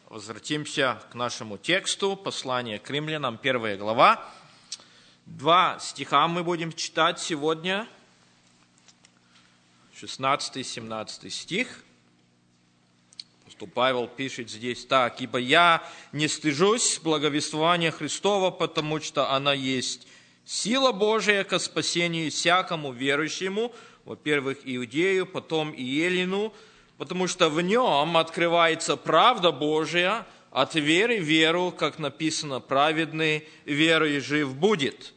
Возвратимся к нашему тексту, послание к римлянам, 1 глава. 2 стиха мы будем читать сегодня, 16-17 стих. Апостол Павел пишет здесь так: «Ибо я не стыжусь благовествования Христова, потому что она есть сила Божия ко спасению всякому верующему, во-первых, иудею, потом и елену, потому что в нем открывается правда Божия от веры в веру, как написано, праведный верой жив будет».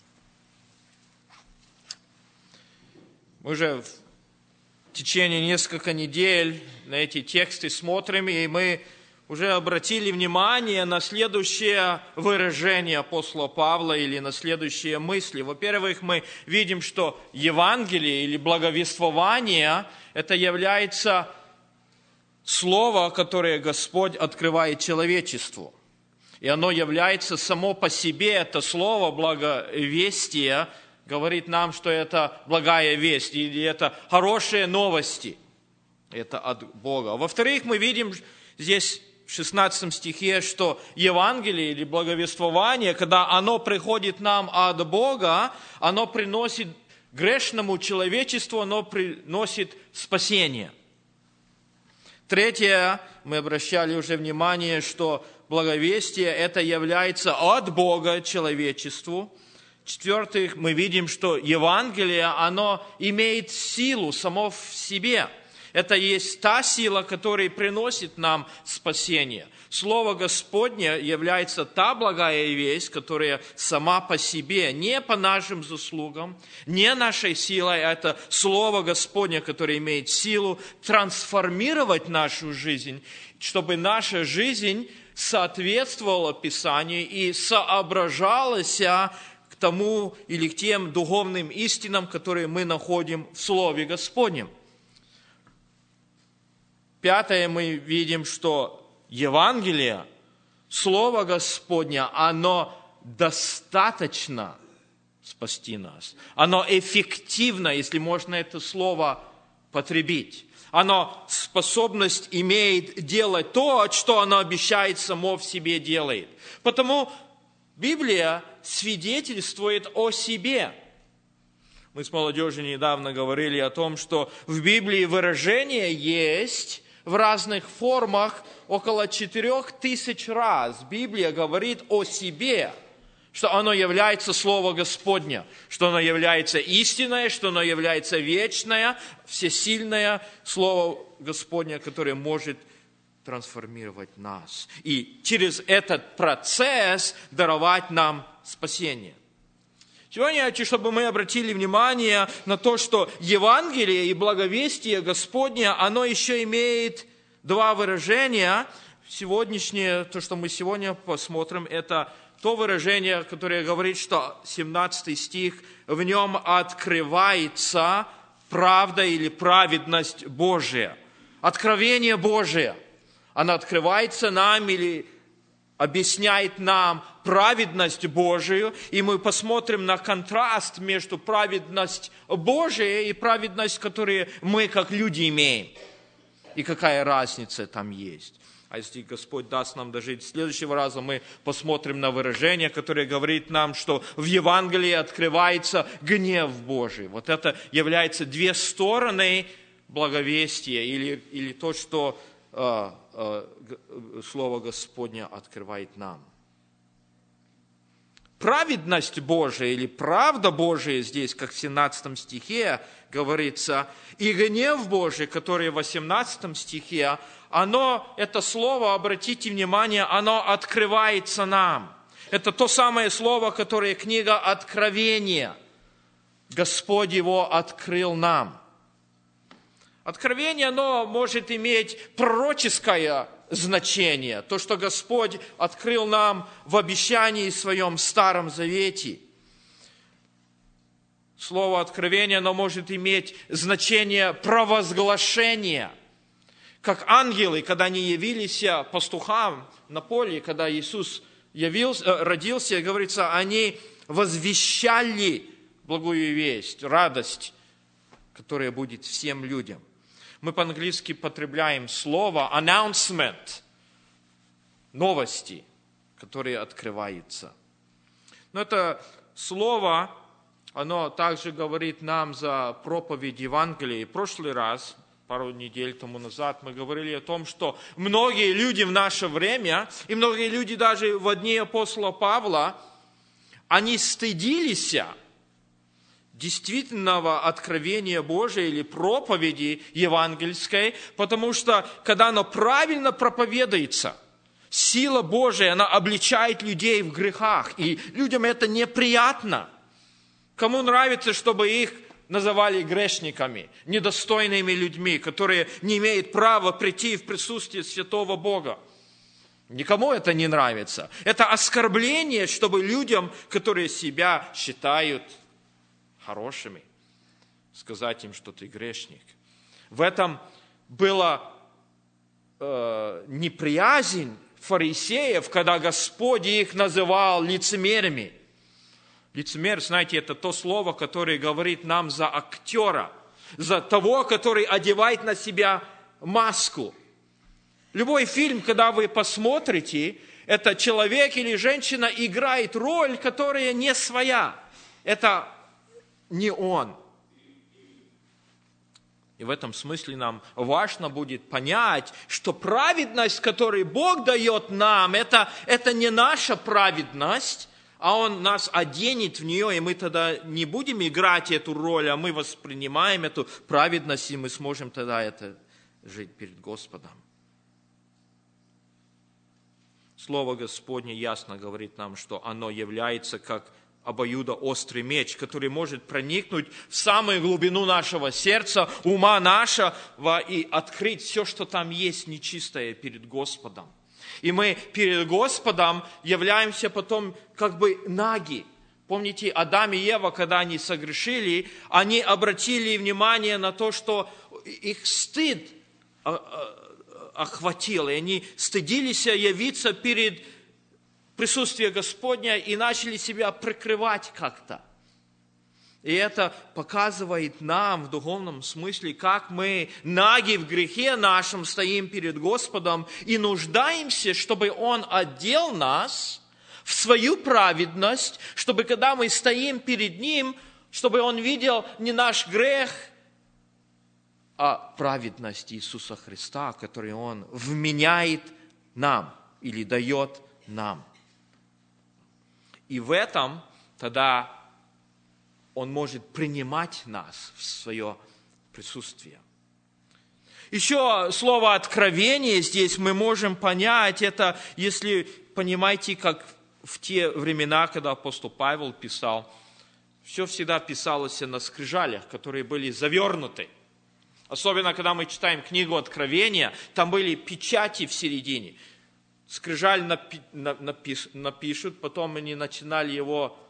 Мы же в течение нескольких недель на эти тексты смотрим, и мы уже обратили внимание на следующее выражение апостола Павла или на следующие мысли. Во-первых, мы видим, что Евангелие или благовествование – это является слово, которое Господь открывает человечеству. И оно является само по себе, это слово благовестие, говорит нам, что это благая весть, или это хорошие новости. Это от Бога. Во-вторых, мы видим здесь в 16 стихе, что Евангелие или благовествование, когда оно приходит нам от Бога, оно приносит грешному человечеству, оно приносит спасение. Третье, мы обращали уже внимание, что благовестие это является от Бога человечеству. В-четвертых, мы видим, что Евангелие, оно имеет силу само в себе. Это есть та сила, которая приносит нам спасение. Слово Господне является та благая весть, которая сама по себе, не по нашим заслугам, не нашей силой, а это Слово Господне, которое имеет силу трансформировать нашу жизнь, чтобы наша жизнь соответствовала Писанию и соображалась к тому или к тем духовным истинам, которые мы находим в Слове Господнем. Пятое, мы видим, что Евангелие, Слово Господне, оно достаточно спасти нас. Оно эффективно, если можно это слово потребить. Оно способность имеет делать то, что оно обещает само в себе делает. Потому Библия свидетельствует о себе. Мы с молодежью недавно говорили о том, что в Библии выражение есть в разных формах около 4000 раз. Библия говорит о себе, что оно является Слово Господне, что оно является истинное, что оно является вечное, всесильное Слово Господне, которое может трансформировать нас. И через этот процесс даровать нам спасение. Сегодня я хочу, чтобы мы обратили внимание на то, что Евангелие и благовестие Господне, оно еще имеет два выражения. Сегодняшнее, то, что мы сегодня посмотрим, это то выражение, которое говорит, что 17 стих, в нем открывается правда или праведность Божия. Откровение Божие. Оно открывается нам или объясняет нам праведность Божию, и мы посмотрим на контраст между праведностью Божией и праведностью, которую мы как люди имеем, и какая разница там есть. А если Господь даст нам дожить следующего раза, мы посмотрим на выражение, которое говорит нам, что в Евангелии открывается гнев Божий. Вот это является две стороны благовестия, или то, что Слово Господне открывает нам. Праведность Божия или правда Божия здесь, как в 17 стихе говорится, и гнев Божий, который в 18 стихе, это слово, обратите внимание, оно открывается нам. Это то самое слово, которое книга Откровения. Господь его открыл нам. Откровение, оно может иметь пророческое значение. То, что Господь открыл нам в обещании своем в Старом Завете. Слово откровение, оно может иметь значение провозглашения. Как ангелы, когда они явились пастухам на поле, когда Иисус родился, говорится, они возвещали благую весть, радость, которая будет всем людям. Мы по-английски потребляем слово announcement. новости, которые открываются. Но это слово, оно также говорит нам за проповедь Евангелия. И в прошлый раз, пару недель тому назад, мы говорили о том, что многие люди в наше время, и многие люди даже в дни апостола Павла, они стыдились действительного откровения Божия или проповеди евангельской, потому что, когда оно правильно проповедуется, сила Божия, она обличает людей в грехах, и людям это неприятно. Кому нравится, чтобы их называли грешниками, недостойными людьми, которые не имеют права прийти в присутствие святого Бога? Никому это не нравится. Это оскорбление, чтобы людям, которые себя считают хорошими, сказать им, что ты грешник. В этом была неприязнь фарисеев, когда Господь их называл лицемерами. Лицемер, знаете, это то слово, которое говорит нам за актера, за того, который одевает на себя маску. Любой фильм, когда вы посмотрите, это человек или женщина играет роль, которая не своя. Это не он. И в этом смысле нам важно будет понять, что праведность, которую Бог дает нам, это не наша праведность, а Он нас оденет в нее, и мы тогда не будем играть эту роль, а мы воспринимаем эту праведность, и мы сможем тогда это жить перед Господом. Слово Господне ясно говорит нам, что оно является как обоюдоострый меч, который может проникнуть в самую глубину нашего сердца, ума нашего и открыть все, что там есть нечистое перед Господом. И мы перед Господом являемся потом как бы наги. Помните, Адам и Ева, когда они согрешили, они обратили внимание на то, что их стыд охватил, и они стыдились явиться перед присутствием Господня и начали себя прикрывать как-то. И это показывает нам в духовном смысле, как мы наги в грехе нашем стоим перед Господом и нуждаемся, чтобы Он одел нас в свою праведность, чтобы когда мы стоим перед Ним, чтобы Он видел не наш грех, а праведность Иисуса Христа, которую Он вменяет нам или дает нам. И в этом тогда Он может принимать нас в свое присутствие. Еще слово «откровение» здесь мы можем понять, это, если понимаете, как в те времена, когда апостол Павел писал, все всегда писалось на скрижалях, которые были завернуты. Особенно, когда мы читаем книгу Откровения, там были печати в середине. Скрижаль напишут, потом они начинали его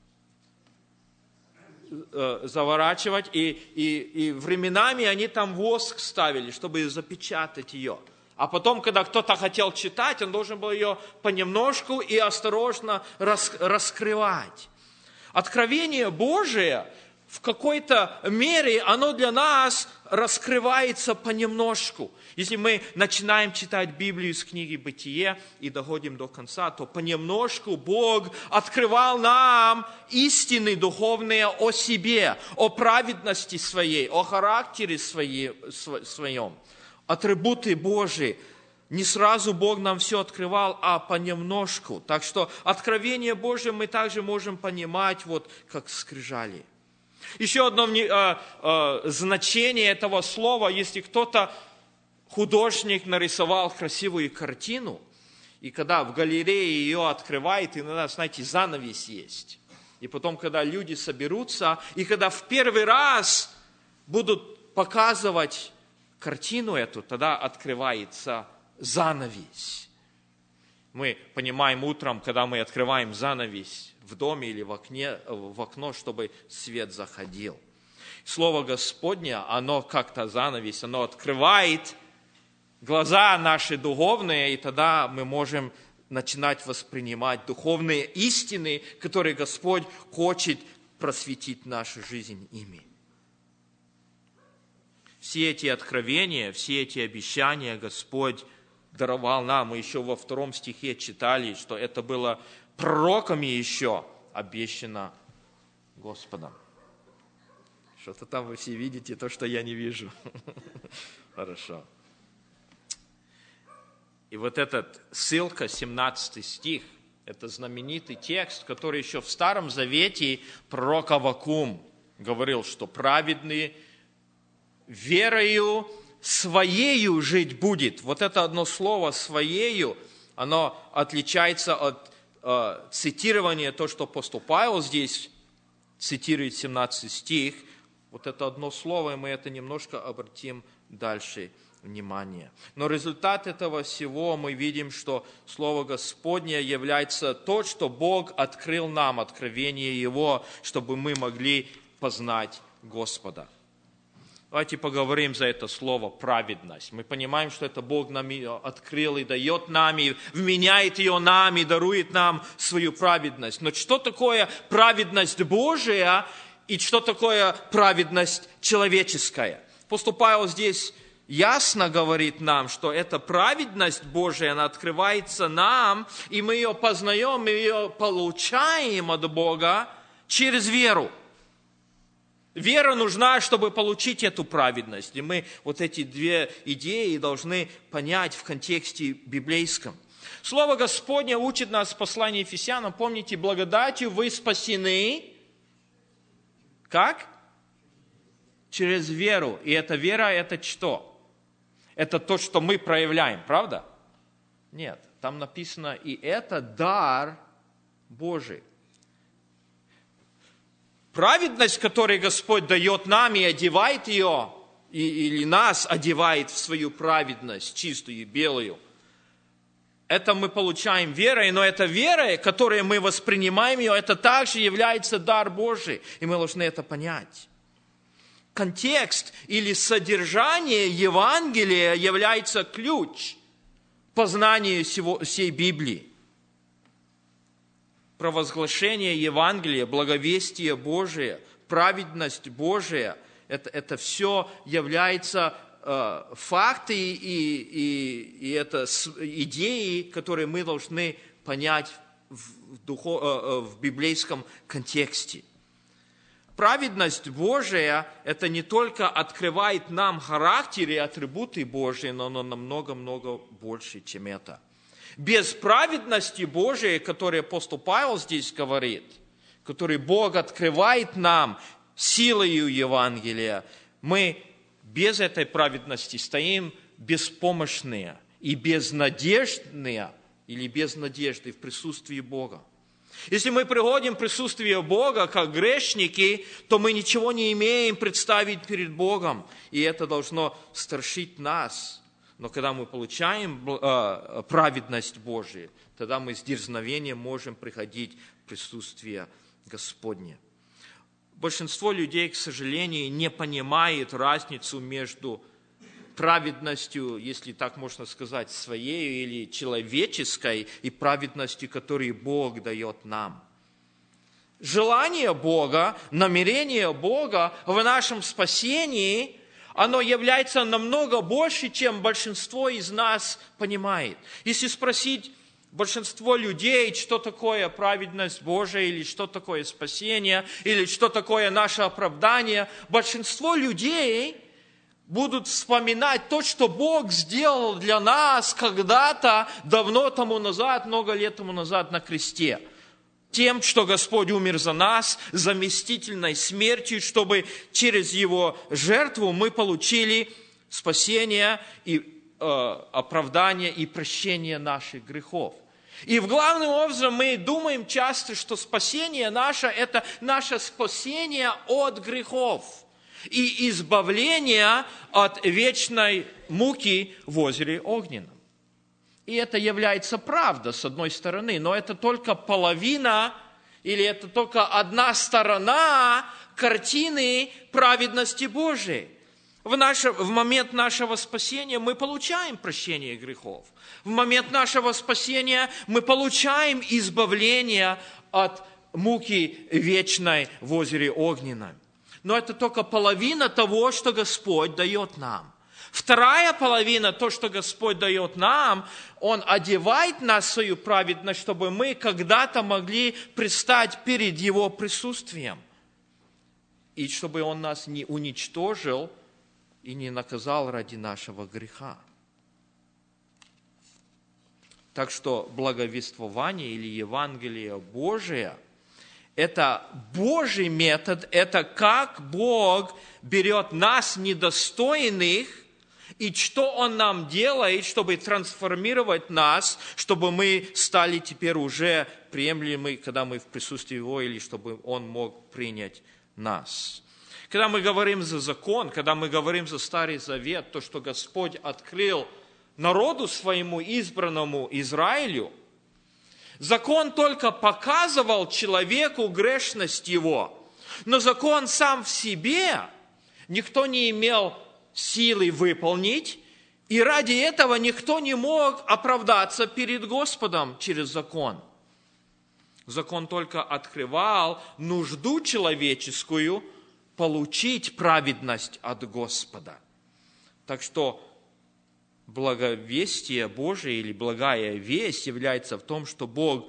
заворачивать, и временами они там воск ставили, чтобы запечатать ее. А потом, когда кто-то хотел читать, он должен был ее понемножку и осторожно раскрывать. Откровение Божие в какой-то мере, оно для нас раскрывается понемножку. Если мы начинаем читать Библию с книги «Бытие» и доходим до конца, то понемножку Бог открывал нам истины духовные о себе, о праведности своей, о характере своем, атрибуты Божии. Не сразу Бог нам все открывал, а понемножку. Так что откровение Божие мы также можем понимать, вот как скрижали. Еще одно значение этого слова, если кто-то, художник, нарисовал красивую картину, и когда в галерее ее открывает, иногда, знаете, занавес есть. И потом, когда люди соберутся, и когда в первый раз будут показывать картину эту, тогда открывается занавес. Мы понимаем утром, когда мы открываем занавес в доме или в окно, чтобы свет заходил. Слово Господне, оно как-то занавес, оно открывает глаза наши духовные, и тогда мы можем начинать воспринимать духовные истины, которые Господь хочет просветить нашу жизнь ими. Все эти откровения, все эти обещания Господь даровал нам. Мы еще во 2 стихе читали, что это было пророками еще обещано Господом. Что-то там вы все видите, то, что я не вижу. Хорошо. И вот этот ссылка, 17 стих, это знаменитый текст, который еще в Старом Завете пророк Аввакум говорил, что праведный верою своею жить будет. Вот это одно слово «своею», оно отличается от цитирования, то, что апостол Павел здесь цитирует 17 стих. Вот это одно слово, и мы это немножко обратим дальше внимание. Но результат этого всего мы видим, что Слово Господне является то, что Бог открыл нам, откровение Его, чтобы мы могли познать Господа. Давайте поговорим за это слово «праведность». Мы понимаем, что это Бог нам ее открыл и дает нам, и вменяет ее нам, и дарует нам свою праведность. Но что такое праведность Божия и что такое праведность человеческая? Апостол Павел здесь ясно говорит нам, что эта праведность Божия, она открывается нам, и мы ее познаем, мы ее получаем от Бога через веру. Вера нужна, чтобы получить эту праведность. И мы вот эти две идеи должны понять в контексте библейском. Слово Господне учит нас в послании Ефесянам, помните, благодатью вы спасены. Как? Через веру. И эта вера, это что? Это то, что мы проявляем, правда? Нет, там написано, и это дар Божий. Праведность, которую Господь дает нам и одевает ее, или нас одевает в свою праведность, чистую и белую, это мы получаем верой, но эта вера, которую мы воспринимаем ее, это также является дар Божий, и мы должны это понять. Контекст или содержание Евангелия является ключ к познанию всей Библии. Провозглашение Евангелия, благовестие Божие, праведность Божия, это все является факты и это идеи, которые мы должны понять в библейском контексте. Праведность Божия, это не только открывает нам характер и атрибуты Божии, но оно намного-много больше, чем это. Без праведности Божией, которую апостол Павел здесь говорит, который Бог открывает нам силою Евангелия, мы без этой праведности стоим беспомощные и безнадежные или без надежды в присутствии Бога. Если мы приходим в присутствие Бога как грешники, то мы ничего не имеем представить перед Богом, и это должно страшить нас. Но когда мы получаем праведность Божию, тогда мы с дерзновением можем приходить в присутствие Господне. Большинство людей, к сожалению, не понимает разницу между праведностью, если так можно сказать, своей или человеческой, и праведностью, которую Бог дает нам. Желание Бога, намерение Бога в нашем спасении – оно является намного больше, чем большинство из нас понимает. Если спросить большинство людей, что такое праведность Божия, или что такое спасение, или что такое наше оправдание, большинство людей будут вспоминать то, что Бог сделал для нас когда-то, давно тому назад, много лет тому назад на кресте. Тем, что Господь умер за нас, заместительной смертью, чтобы через Его жертву мы получили спасение и оправдание и прощение наших грехов. И главным образом мы думаем часто, что спасение наше – это наше спасение от грехов и избавление от вечной муки в озере Огненном. И это является правда, с одной стороны, но это только половина, или это только одна сторона картины праведности Божией. В момент нашего спасения мы получаем прощение грехов. В момент нашего спасения мы получаем избавление от муки вечной в озере Огненном. Но это только половина того, что Господь дает нам. Вторая половина, то, что Господь дает нам, Он одевает нас в свою праведность, чтобы мы когда-то могли предстать перед Его присутствием. И чтобы Он нас не уничтожил и не наказал ради нашего греха. Так что благовествование или Евангелие Божие – это Божий метод, это как Бог берет нас, недостойных, и что Он нам делает, чтобы трансформировать нас, чтобы мы стали теперь уже приемлемы, когда мы в присутствии Его, или чтобы Он мог принять нас. Когда мы говорим за закон, когда мы говорим за Старый Завет, то, что Господь открыл народу своему избранному Израилю, закон только показывал человеку грешность его, но закон сам в себе никто не имел силы выполнить, и ради этого никто не мог оправдаться перед Господом через закон. Закон только открывал нужду человеческую получить праведность от Господа. Так что благовестие Божие или благая весть является в том, что Бог,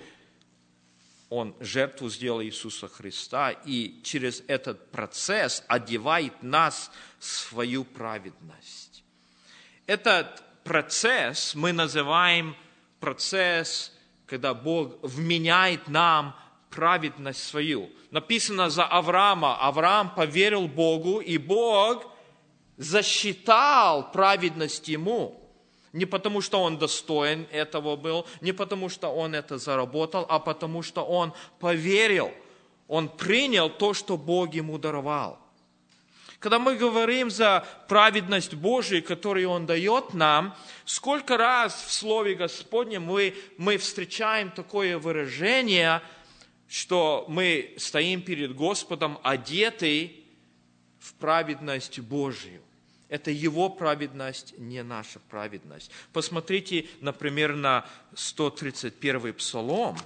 Он жертву сделал Иисуса Христа, и через этот процесс одевает нас в свою праведность. Этот процесс мы называем процесс, когда Бог вменяет нам праведность свою. Написано за Авраама. Авраам поверил Богу, и Бог засчитал праведность ему. Не потому, что он достоин этого был, не потому, что он это заработал, а потому, что он поверил. Он принял то, что Бог ему даровал. Когда мы говорим за праведность Божию, которую Он дает нам, сколько раз в Слове Господнем мы встречаем такое выражение, что мы стоим перед Господом одеты в праведность Божию. Это Его праведность, не наша праведность. Посмотрите, например, на 131-й Псалом.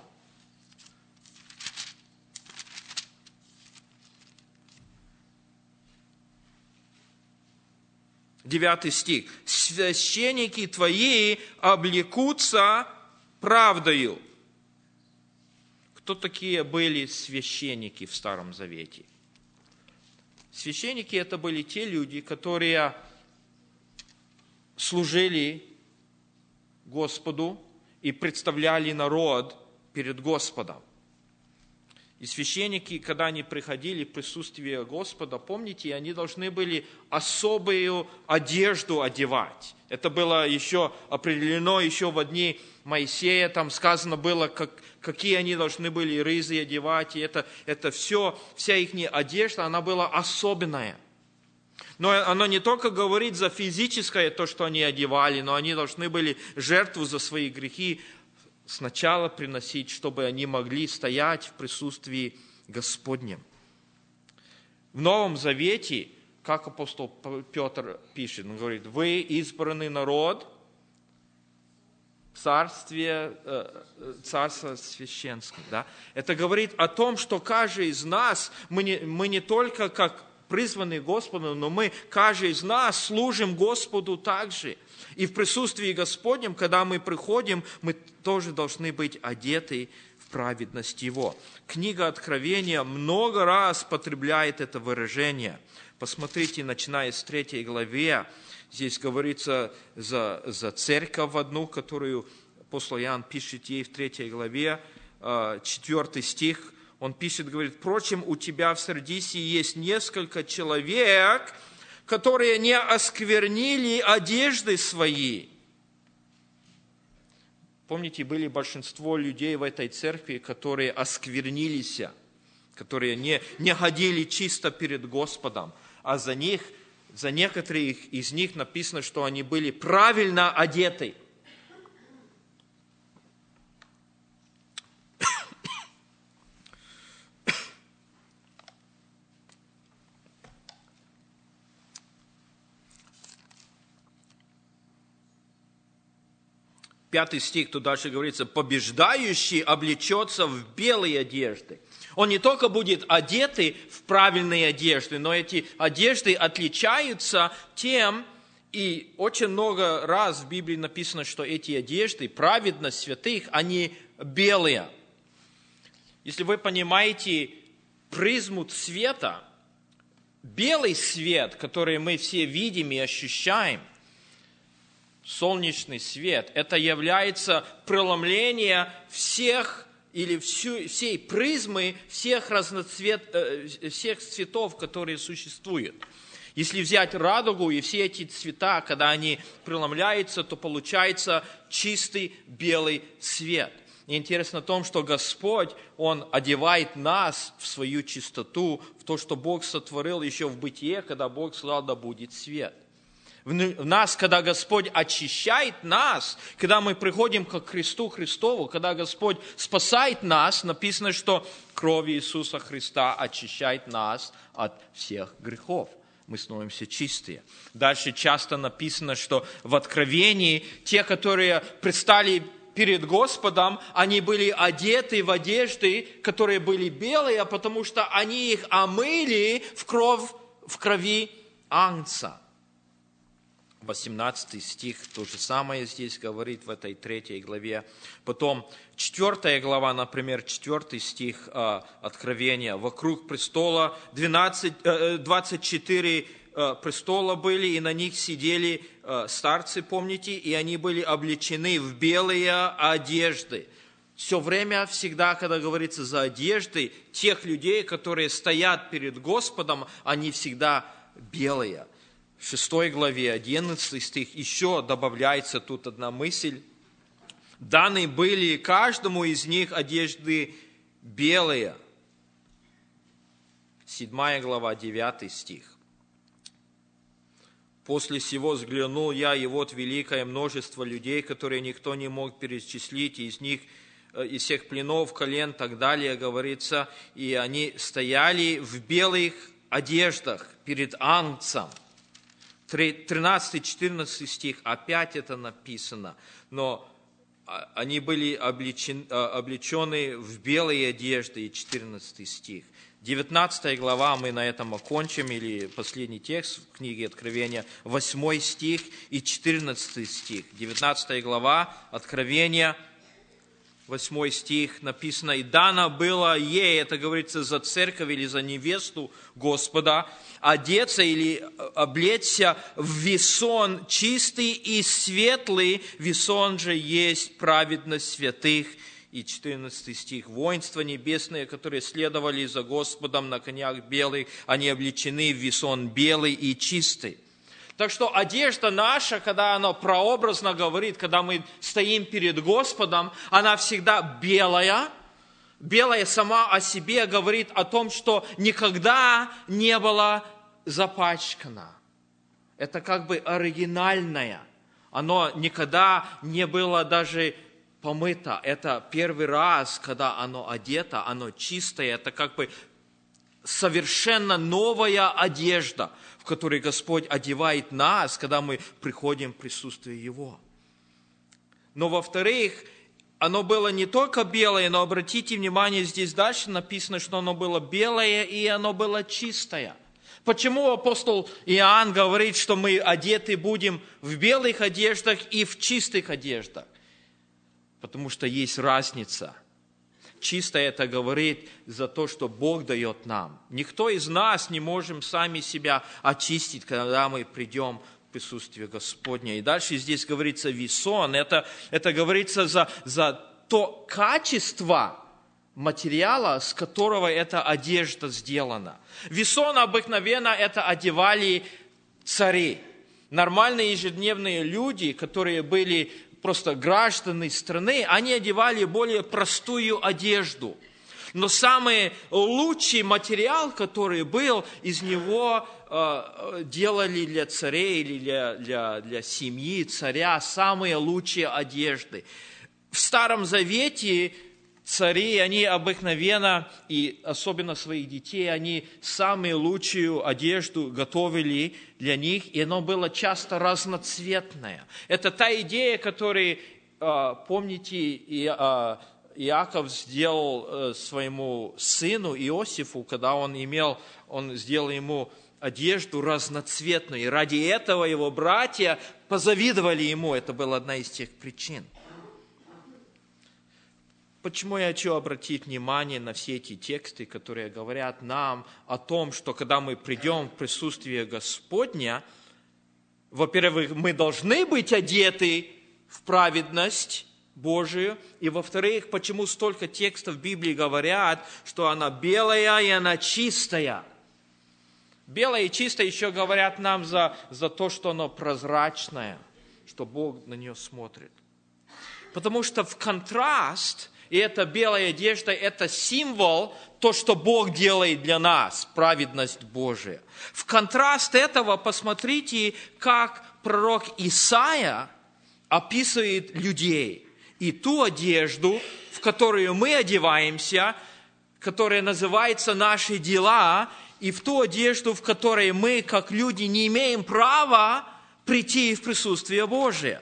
9 стих. «Священники твои облекутся правдою». Кто такие были священники в Старом Завете? Священники – это были те люди, которые служили Господу и представляли народ перед Господом. И священники, когда они приходили в присутствие Господа, помните, они должны были особую одежду одевать. Это было еще определено еще в дни Моисея, там сказано было, какие они должны были ризы одевать, и это все, вся их одежда, она была особенная. Но оно не только говорит за физическое, то, что они одевали, но они должны были жертву за свои грехи сначала приносить, чтобы они могли стоять в присутствии Господнем. В Новом Завете, как апостол Петр пишет, он говорит, вы избранный народ, царство священское. Да? Это говорит о том, что каждый из нас, мы не только как призванные Господом, но каждый из нас служим Господу также. И в присутствии Господнем, когда мы приходим, мы тоже должны быть одеты в праведность Его. Книга Откровения много раз потребляет это выражение. Посмотрите, начиная с 3 главе, здесь говорится за церковь одну, которую апостол Иоанн пишет ей в 3 главе, 4 стих. Он пишет, говорит, «Впрочем, у тебя в Сардисе есть несколько человек, которые не осквернили одежды свои». Помните, были большинство людей в этой церкви, которые осквернились, которые не ходили чисто перед Господом, а за некоторых из них написано, что они были правильно одеты. Пятый стих, тут дальше говорится, «Побеждающий облечется в белые одежды». Он не только будет одетый в правильные одежды, но эти одежды отличаются тем, И очень много раз в Библии написано, что эти одежды, праведность святых, они белые. Если вы понимаете призму цвета, белый свет, который мы все видим и ощущаем, солнечный свет, это является преломление всех или всей призмы всех цветов, которые существуют. Если взять радугу и все эти цвета, когда они преломляются, то получается чистый белый цвет. И интересно в том, что Господь, Он одевает нас в свою чистоту, в то, что Бог сотворил еще в бытие, когда Бог сказал, да будет свет. В нас, когда Господь очищает нас, когда мы приходим к Христу Христову, когда Господь спасает нас, написано, что кровь Иисуса Христа очищает нас от всех грехов. Мы становимся чистые. Дальше часто написано, что в Откровении те, которые предстали перед Господом, они были одеты в одежды, которые были белые, потому что они их омыли в крови Агнца. 18 стих, то же самое здесь говорит в этой 3 главе. Потом 4 глава, например, 4 стих Откровения. Вокруг престола 24 престола были, и на них сидели старцы, помните, и они были облечены в белые одежды. Все время, всегда, когда говорится за одежды, тех людей, которые стоят перед Господом, они всегда белые. В 6 главе, 11 стих, еще добавляется тут одна мысль. Даны были каждому из них одежды белые. 7 глава, 9 стих. После сего взглянул я, и вот великое множество людей, которые никто не мог перечислить, из них, из всех пленов, колен, так далее, говорится, и они стояли в белых одеждах перед Агнцем. 13-14 стих, опять это написано, но они были облечены в белые одежды, и 14 стих. 19 глава, мы на этом окончим, или последний текст в книге Откровения, 8 стих и 14 стих. 19 глава, Откровения, 8 стих, написано, «И дано было ей», это говорится за церковь или за невесту Господа, «одеться или облечься в весон чистый и светлый, весон же есть праведность святых». И 14 стих, «Воинства небесные, которые следовали за Господом на конях белых, они облечены в весон белый и чистый». Так что одежда наша, когда она прообразно говорит, когда мы стоим перед Господом, она всегда белая. Белая сама о себе говорит о том, что никогда не была запачкана. Это как бы оригинальное. Оно никогда не было даже помыто. Это первый раз, когда оно одето, оно чистое. Это как бы совершенно новая одежда, в которой Господь одевает нас, когда мы приходим в присутствие Его. Но, во-вторых, оно было не только белое, но обратите внимание, здесь дальше написано, что оно было белое и оно было чистое. Почему апостол Иоанн говорит, что мы одеты будем в белых одеждах и в чистых одеждах? Потому что есть разница. Чисто это говорит за то, что Бог дает нам. Никто из нас не можем сами себя очистить, когда мы придем в присутствие Господне. И дальше здесь говорится весон. Это говорится за то качество материала, с которого эта одежда сделана. Весон обыкновенно это одевали цари. Нормальные ежедневные люди, которые были просто граждане страны, они одевали более простую одежду. Но самый лучший материал, который был, из него делали для царей или для семьи царя самые лучшие одежды. В Старом Завете цари, они обыкновенно, и особенно своих детей, они самую лучшую одежду готовили для них, и оно было часто разноцветное. Это та идея, которую, помните, Иаков сделал своему сыну Иосифу, когда он сделал ему одежду разноцветную. И ради этого его братья позавидовали ему. Это была одна из тех причин. Почему я хочу обратить внимание на все эти тексты, которые говорят нам о том, что когда мы придем в присутствие Господня, во-первых, мы должны быть одеты в праведность Божию, и во-вторых, почему столько текстов в Библии говорят, что она белая и она чистая. Белое и чистое еще говорят нам за то, что оно прозрачное, что Бог на нее смотрит. Потому что в контраст, и эта белая одежда, это символ, то, что Бог делает для нас, праведность Божия. В контраст этого посмотрите, как пророк Исаия описывает людей. И ту одежду, в которую мы одеваемся, которая называется «наши дела», и в ту одежду, в которой мы, как люди, не имеем права прийти в присутствие Божие.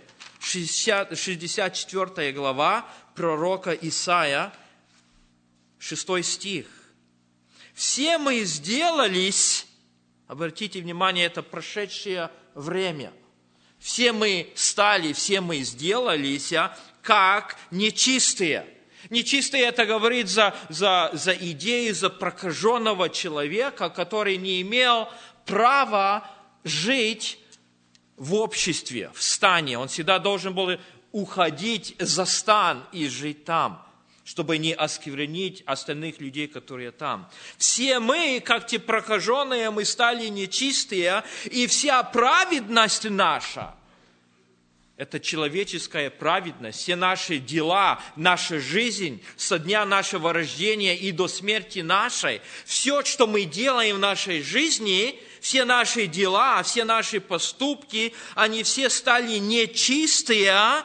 64 глава пророка Исаия, 6 стих. «Все мы сделались», обратите внимание, это прошедшее время, «все мы стали, все мы сделались, как нечистые». Нечистые это говорит за идею, за прокаженного человека, который не имел права жить в обществе, в стане. Он всегда должен был уходить за стан и жить там, чтобы не осквернить остальных людей, которые там. Все мы, как те прокаженные, мы стали нечистые, и вся праведность наша, это человеческая праведность, все наши дела, наша жизнь со дня нашего рождения и до смерти нашей, все, что мы делаем в нашей жизни, все наши дела, все наши поступки, они все стали нечистые,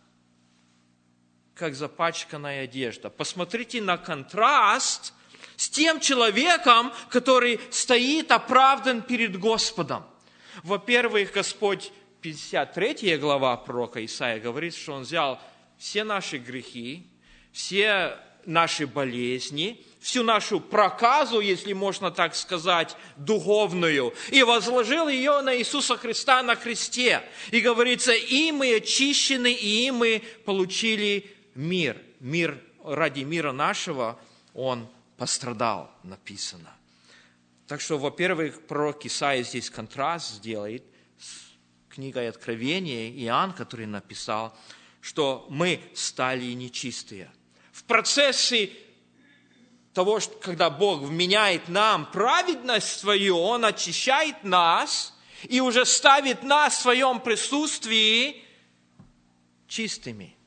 как запачканная одежда. Посмотрите на контраст с тем человеком, который стоит оправдан перед Господом. Во-первых, Господь, 53 глава пророка Исаия говорит, что Он взял все наши грехи, все наши болезни, всю нашу проказу, если можно так сказать, духовную, и возложил ее на Иисуса Христа на кресте. И говорится, и мы очищены, и мы получили мир. Мир ради мира нашего Он пострадал, написано. Так что, во-первых, пророк Исаия здесь контраст сделает с книгой Откровения, Иоанн, который написал, что мы стали нечистые. В процессе того, когда Бог вменяет нам праведность свою, Он очищает нас и уже ставит нас в своем присутствии чистыми.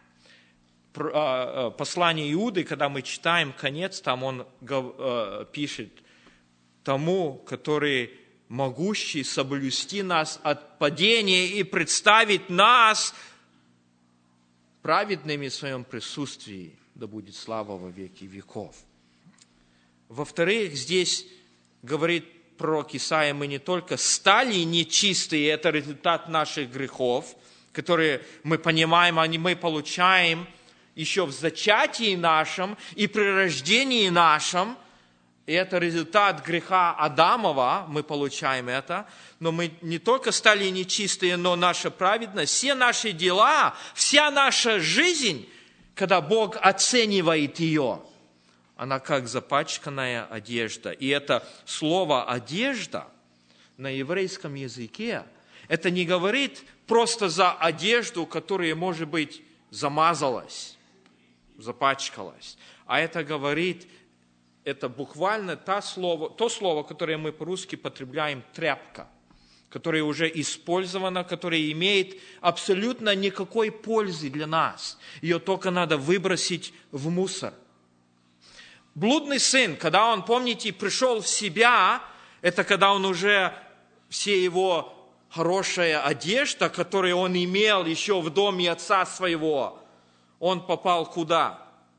Послание Иуды, когда мы читаем конец, там он пишет тому, который могущий соблюсти нас от падения и представить нас праведными в своем присутствии, да будет слава во веки веков. Во-вторых, здесь говорит пророк Исаия, мы не только стали нечистые, это результат наших грехов, которые мы понимаем, мы получаем еще в зачатии нашем и при рождении нашем. И это результат греха Адамова, мы получаем это. Но мы не только стали нечистые, но наша праведность, все наши дела, вся наша жизнь, когда Бог оценивает ее, она как запачканная одежда. И это слово «одежда» на еврейском языке, это не говорит просто за одежду, которая, может быть, замазалась, запачкалась, а это говорит, это буквально то слово, которое мы по-русски потребляем, тряпка, которая уже использована, которая имеет абсолютно никакой пользы для нас. Ее только надо выбросить в мусор. Блудный сын, когда он, помните, пришел в себя, это когда он уже все его хорошая одежда, которую он имел еще в доме отца своего, он попал куда?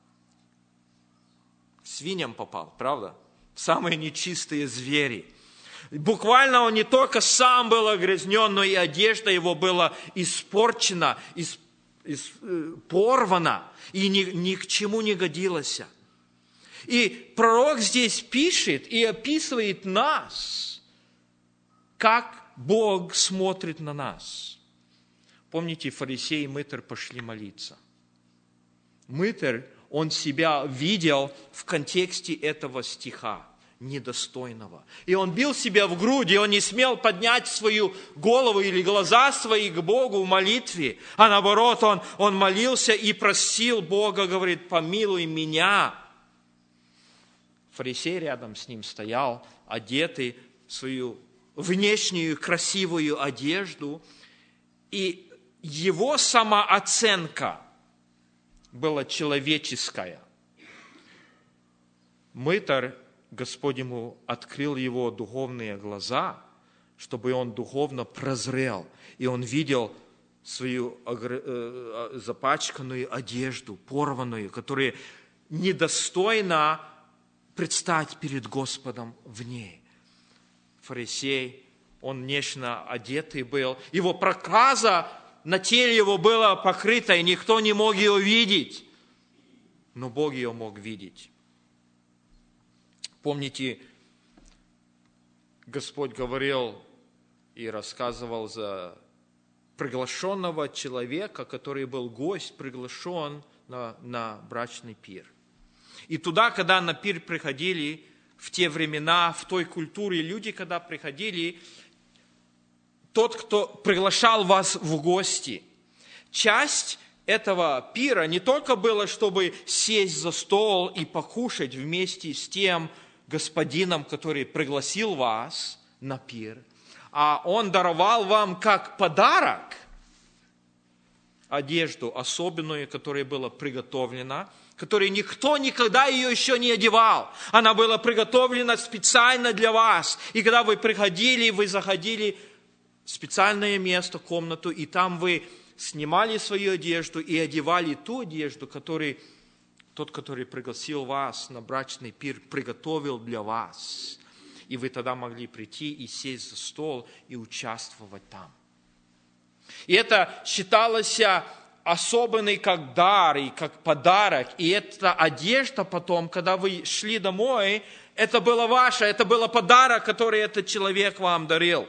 К свиньям попал, правда? В самые нечистые звери. Буквально он не только сам был огрязнен, но и одежда его была испорчена, порвана, и ни к чему не годилась. И пророк здесь пишет и описывает нас, как Бог смотрит на нас. Помните, фарисей и мытарь пошли молиться. Мытарь, он себя видел в контексте этого стиха, недостойного. И он бил себя в грудь, и он не смел поднять свою голову или глаза свои к Богу в молитве, а наоборот, он молился и просил Бога, говорит, помилуй меня. Фарисей рядом с ним стоял, одетый в свою внешнюю красивую одежду, и его самооценка была человеческая. Мытарь, Господь ему открыл его духовные глаза, чтобы он духовно прозрел, и он видел свою запачканную одежду, порванную, которая недостойна предстать перед Господом в ней. Фарисей, он внешне одетый был, его проказа на теле его была покрыта, и никто не мог ее видеть, но Бог ее мог видеть. Помните, Господь говорил и рассказывал за приглашенного человека, который был гость, приглашен на брачный пир. И туда, когда на пир приходили, в те времена, в той культуре, люди, когда приходили, тот, кто приглашал вас в гости, часть этого пира не только было, чтобы сесть за стол и покушать вместе с тем господином, который пригласил вас на пир, а он даровал вам как подарок одежду особенную, которая была приготовлена, которой никто никогда ее еще не одевал. Она была приготовлена специально для вас. И когда вы приходили, вы заходили в специальное место, комнату, и там вы снимали свою одежду и одевали ту одежду, которую тот, который пригласил вас на брачный пир, приготовил для вас. И вы тогда могли прийти и сесть за стол и участвовать там. И это считалось особенный как дар и как подарок. И эта одежда потом, когда вы шли домой, это было ваше, это был подарок, который этот человек вам дарил.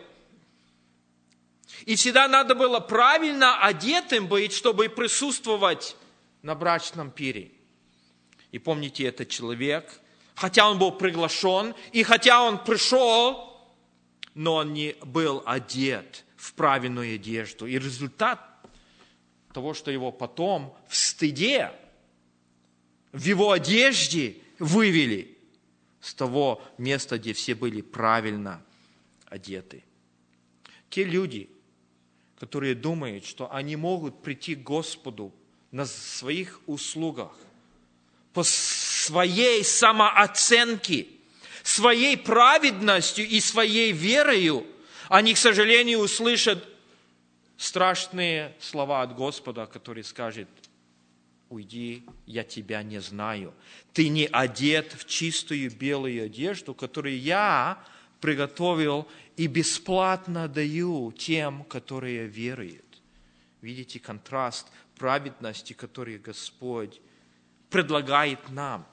И всегда надо было правильно одетым быть, чтобы присутствовать на брачном пире. И помните, этот человек, хотя он был приглашен, и хотя он пришел, но он не был одет в правильную одежду. И результат того, что его потом в стыде, в его одежде вывели с того места, где все были правильно одеты. Те люди, которые думают, что они могут прийти к Господу на своих услугах, по своей самооценке, своей праведностью и своей верою, они, к сожалению, услышат страшные слова от Господа, который скажет: уйди, я тебя не знаю. Ты не одет в чистую белую одежду, которую я приготовил и бесплатно даю тем, которые веруют. Видите контраст праведности, который Господь предлагает нам.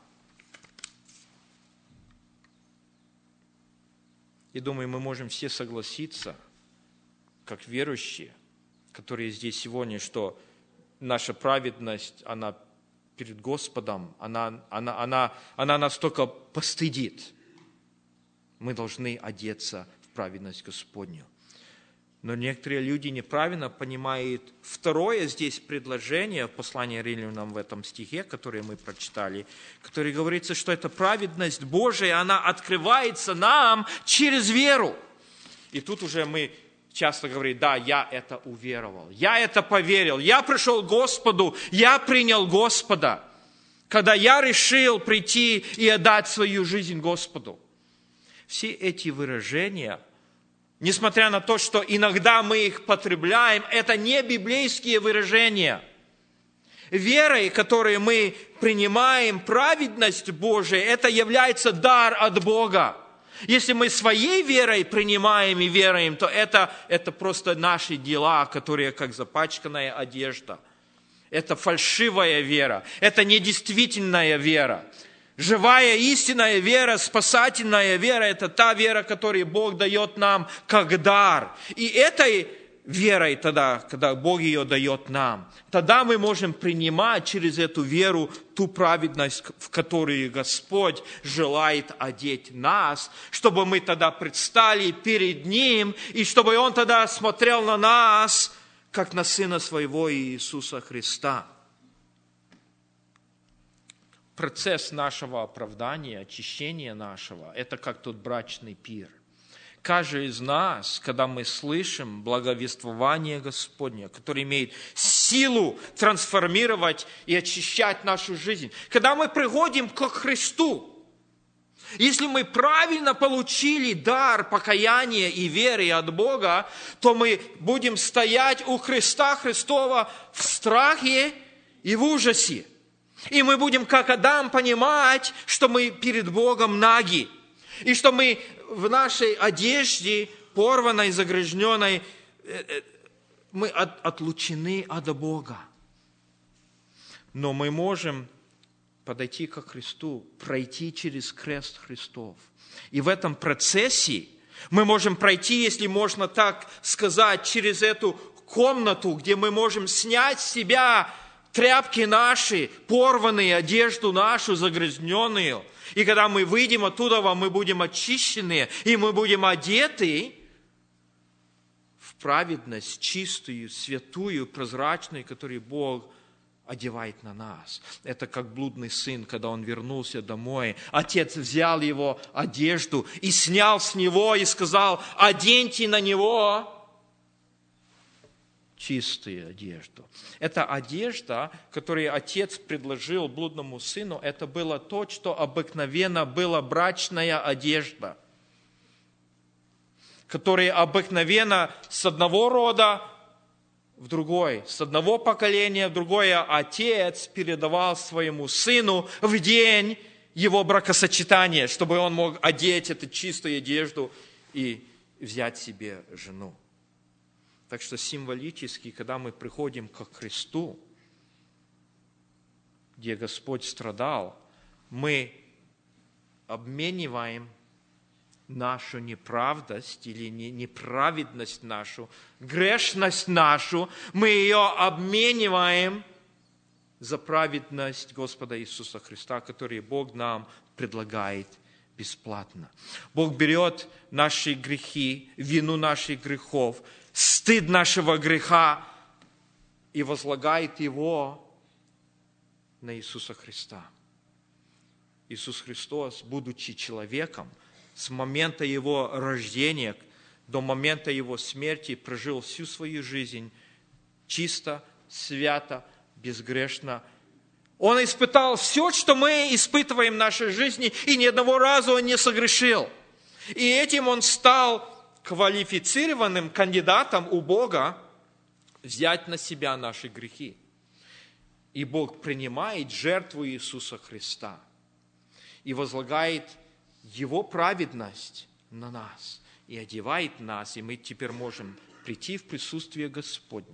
И думаю, мы можем все согласиться, как верующие, которые здесь сегодня, что наша праведность, она перед Господом, она нас только постыдит. Мы должны одеться в праведность Господню. Но некоторые люди неправильно понимают второе здесь предложение в послании Римлянам в этом стихе, который мы прочитали, который говорится, что эта праведность Божия, она открывается нам через веру. И тут уже мы часто говорим: да, я это уверовал, я это поверил, я пришел к Господу, я принял Господа, когда я решил прийти и отдать свою жизнь Господу. Все эти выражения, несмотря на то, что иногда мы их потребляем, это не библейские выражения. Верой, которой мы принимаем праведность Божию, это является дар от Бога. Если мы своей верой принимаем и веруем, то это просто наши дела, которые как запачканная одежда. Это фальшивая вера, это недействительная вера. Живая истинная вера, спасательная вера – это та вера, которую Бог дает нам как дар. И этой верой тогда, когда Бог ее дает нам, тогда мы можем принимать через эту веру ту праведность, в которую Господь желает одеть нас, чтобы мы тогда предстали перед Ним, и чтобы Он тогда смотрел на нас, как на Сына Своего Иисуса Христа. Процесс нашего оправдания, очищения нашего, это как тот брачный пир. Каждый из нас, когда мы слышим благовествование Господне, которое имеет силу трансформировать и очищать нашу жизнь, когда мы приходим к Христу, если мы правильно получили дар покаяния и веры от Бога, то мы будем стоять у Христа Христова в страхе и в ужасе. И мы будем, как Адам, понимать, что мы перед Богом наги. И что мы в нашей одежде, порванной, загрязненной, мы отлучены от Бога. Но мы можем подойти ко Христу, пройти через крест Христов. И в этом процессе мы можем пройти, если можно так сказать, через эту комнату, где мы можем снять с себя тряпки наши, порванные, одежду нашу, загрязненную. И когда мы выйдем оттуда, мы будем очищены, и мы будем одеты в праведность чистую, святую, прозрачную, которую Бог одевает на нас. Это как блудный сын, когда он вернулся домой. Отец взял его одежду и снял с него, и сказал: оденьте на него чистую одежду. Эта одежда, которую отец предложил блудному сыну, это было то, что обыкновенно была брачная одежда, которая обыкновенно с одного рода в другой, с одного поколения в другое отец передавал своему сыну в день его бракосочетания, чтобы он мог одеть эту чистую одежду и взять себе жену. Так что символически, когда мы приходим к Христу, где Господь страдал, мы обмениваем нашу неправдость или неправедность нашу, грешность нашу, мы ее обмениваем за праведность Господа Иисуса Христа, которую Бог нам предлагает бесплатно. Бог берет наши грехи, вину наших грехов, стыд нашего греха и возлагает его на Иисуса Христа. Иисус Христос, будучи человеком, с момента Его рождения до момента Его смерти прожил всю свою жизнь чисто, свято, безгрешно. Он испытал все, что мы испытываем в нашей жизни, и ни одного раза Он не согрешил. И этим Он стал квалифицированным кандидатом у Бога взять на себя наши грехи. И Бог принимает жертву Иисуса Христа и возлагает Его праведность на нас и одевает нас, и мы теперь можем прийти в присутствие Господне.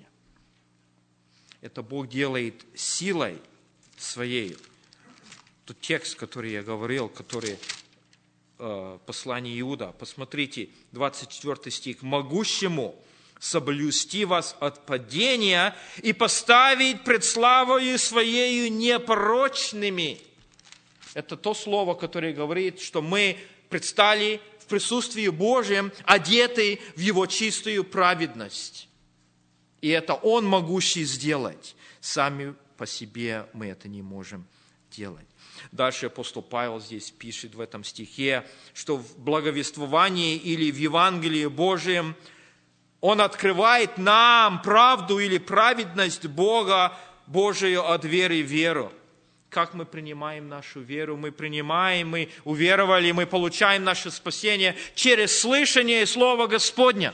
Это Бог делает силой Своей. Тот текст, который я говорил, который послание Иуда. Посмотрите, 24 стих. «Могущему соблюсти вас от падения и поставить пред славою Своею непорочными». Это то слово, которое говорит, что мы предстали в присутствии Божьем, одеты в Его чистую праведность. И это Он могущий сделать. Сами по себе мы это не можем делать. Дальше апостол Павел здесь пишет в этом стихе, что в благовествовании или в Евангелии Божьем Он открывает нам правду или праведность Бога Божию от веры в веру. Как мы принимаем нашу веру? Мы принимаем, мы уверовали, мы получаем наше спасение через слышание Слова Господня.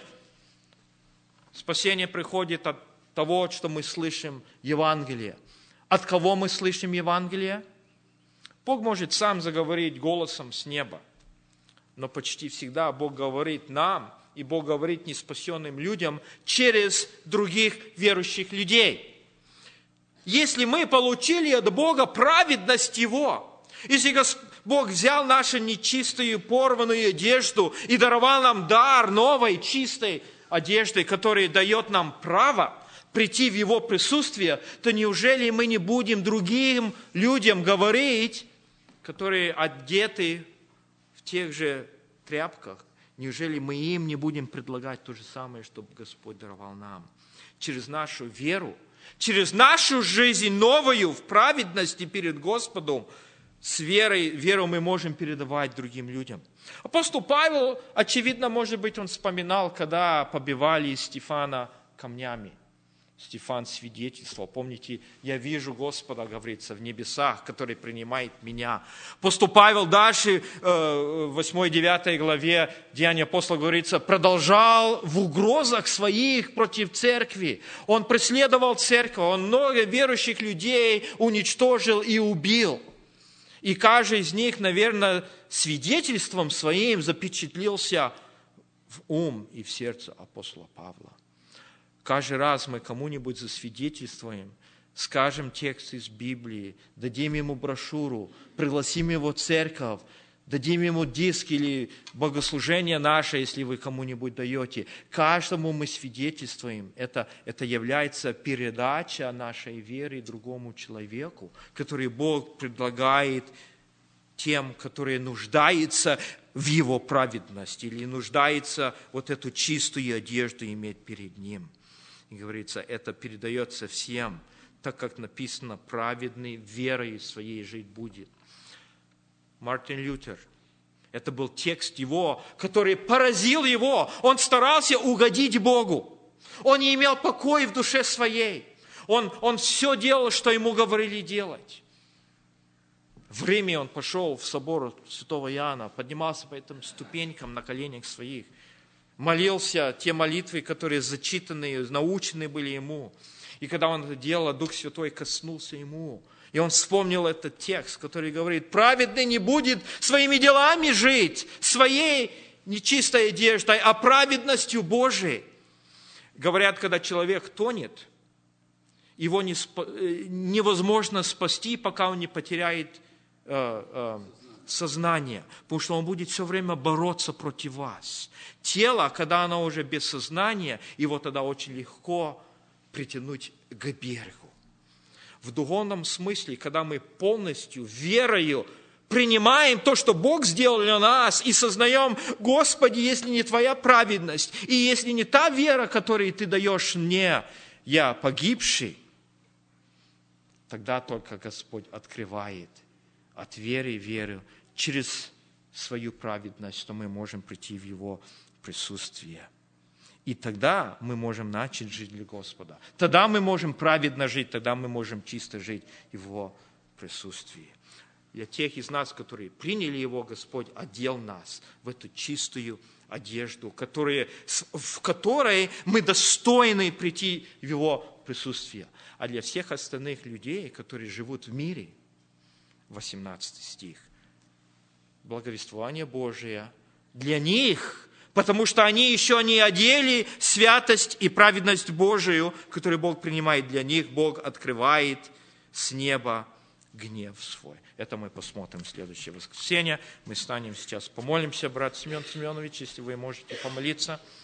Спасение приходит от того, что мы слышим Евангелие. От кого мы слышим Евангелие? Бог может сам заговорить голосом с неба, но почти всегда Бог говорит нам, и Бог говорит неспасенным людям через других верующих людей. Если мы получили от Бога праведность Его, Если Бог взял нашу нечистую, порванную одежду и даровал нам дар новой, чистой одежды, которая дает нам право прийти в Его присутствие, то неужели мы не будем другим людям говорить, которые одеты в тех же тряпках, неужели мы им не будем предлагать то же самое, что Господь даровал нам? Через нашу веру, через нашу жизнь новую в праведности перед Господом, с веру мы можем передавать другим людям. Апостол Павел, очевидно, может быть, он вспоминал, когда побивали Стефана камнями. Стефан свидетельствовал. Помните, я вижу Господа, говорится, в небесах, который принимает меня. Апостол Павел дальше, в 8-9 главе Деяния апостола говорится, продолжал в угрозах своих против церкви. Он преследовал церковь, он много верующих людей уничтожил и убил. И каждый из них, наверное, свидетельством своим запечатлился в ум и в сердце апостола Павла. Каждый раз мы кому-нибудь засвидетельствуем, скажем текст из Библии, дадим ему брошюру, пригласим его в церковь, дадим ему диск или богослужение наше, если вы кому-нибудь даете. Каждому мы свидетельствуем. Это является передача нашей веры другому человеку, который Бог предлагает тем, которые нуждаются в Его праведности или нуждаются вот эту чистую одежду иметь перед Ним. И говорится, это передается всем, так как написано, праведный верой своей жить будет. Мартин Лютер, это был текст его, который поразил его. Он старался угодить Богу. Он не имел покоя в душе своей. Он все делал, что ему говорили делать. В Риме он пошел в собор святого Иоанна, поднимался по этим ступенькам на коленях своих, молился те молитвы, которые зачитанные, научены были ему. И когда он это делал, Дух Святой коснулся ему. И он вспомнил этот текст, который говорит, праведный не будет своими делами жить, своей нечистой одеждой, а праведностью Божией. Говорят, когда человек тонет, его невозможно спасти, пока он не потеряет сознание, потому что он будет все время бороться против вас. Тело, когда оно уже без сознания, его тогда очень легко притянуть к берегу. В духовном смысле, когда мы полностью верою принимаем то, что Бог сделал для нас, и сознаем, Господи, если не Твоя праведность, и если не та вера, которую Ты даешь мне, я погибший, тогда только Господь открывает от веры в веру через свою праведность, что мы можем прийти в Его присутствие. И тогда мы можем начать жить для Господа. Тогда мы можем праведно жить, тогда мы можем чисто жить в Его присутствии. Для тех из нас, которые приняли Его, Господь одел нас в эту чистую одежду, в которой мы достойны прийти в Его присутствие. А для всех остальных людей, которые живут в мире, 18 стих, благовествование Божие для них, потому что они еще не одели святость и праведность Божию, которую Бог принимает для них, Бог открывает с неба гнев свой. Это мы посмотрим в следующее воскресенье. Мы станем сейчас, помолимся, брат Семен Семенович, если вы можете помолиться.